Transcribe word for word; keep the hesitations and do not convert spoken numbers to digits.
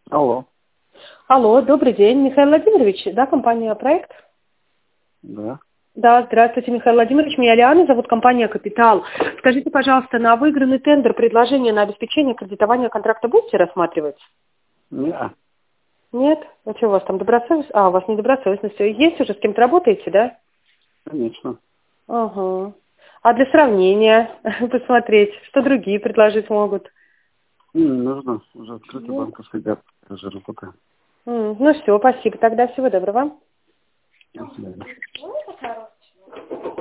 Алло. Алло, добрый день. Михаил Владимирович, да, компания «Проект»? Да. Да, здравствуйте, Михаил Владимирович. Меня Лиана зовут, компания «Капитал». Скажите, пожалуйста, на выигранный тендер предложение на обеспечение кредитования контракта будете рассматривать? Не. Нет? А что у вас там, добросовестность? А, у вас не добросовестность. Все есть уже, с кем-то работаете, да? Конечно. Ага. А для сравнения посмотреть, что другие предложить могут? Не, не нужно. Уже открытый Нет? банковский гад. Я же работаю. М, Ну все, спасибо. Тогда всего доброго. До свидания.